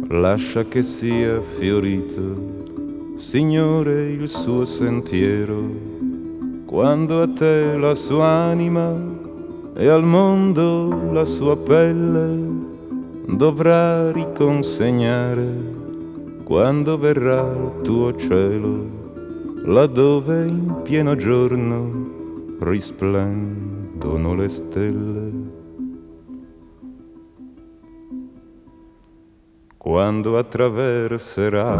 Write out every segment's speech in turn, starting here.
lascia che sia fiorito, Signore, il suo sentiero, quando a te la sua anima e al mondo la sua pelle dovrà riconsegnare, quando verrà il tuo cielo, laddove in pieno giorno risplendono le stelle. Quando attraverserà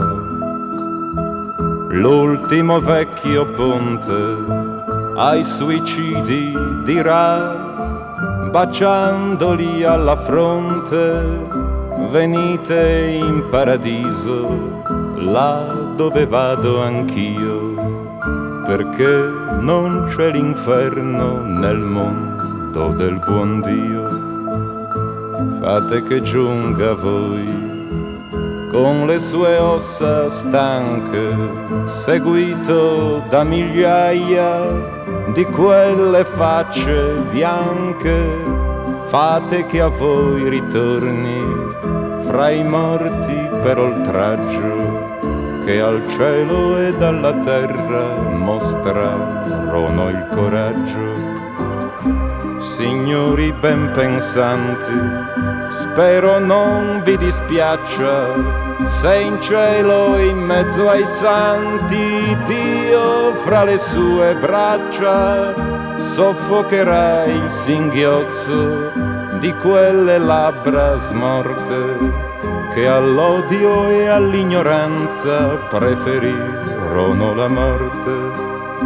l'ultimo vecchio ponte, ai suicidi dirà, baciandoli alla fronte, venite in paradiso, là dove vado anch'io, perché non c'è l'inferno nel mondo del buon Dio. Fate che giunga a voi con le sue ossa stanche, seguito da migliaia di quelle facce bianche. Fate che a voi ritorni fra i morti per oltraggio, che al cielo e alla terra mostrarono il coraggio. Signori ben pensanti, spero non vi dispiaccia se in cielo in mezzo ai santi Dio fra le sue braccia soffocherà il singhiozzo di quelle labbra smorte che all'odio e all'ignoranza preferirono la morte.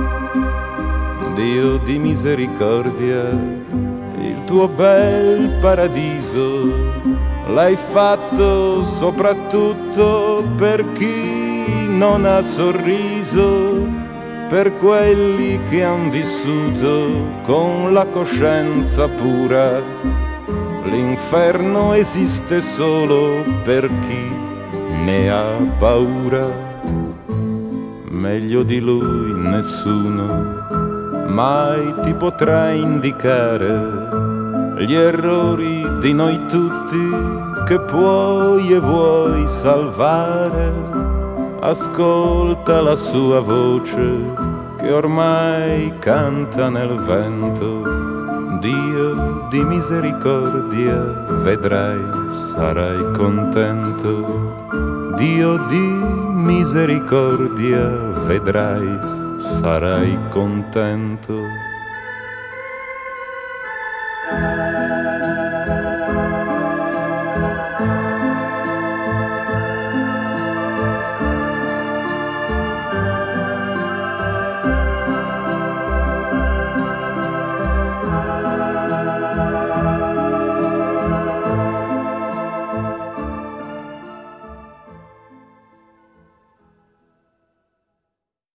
Dio di misericordia, il tuo bel paradiso l'hai fatto soprattutto per chi non ha sorriso, per quelli che han vissuto con la coscienza pura. L'inferno esiste solo per chi ne ha paura. Meglio di lui nessuno mai ti potrà indicare gli errori di noi tutti che puoi e vuoi salvare. Ascolta la sua voce che ormai canta nel vento. Dio di misericordia, vedrai, sarai contento. Dio di misericordia, vedrai, sarai contento.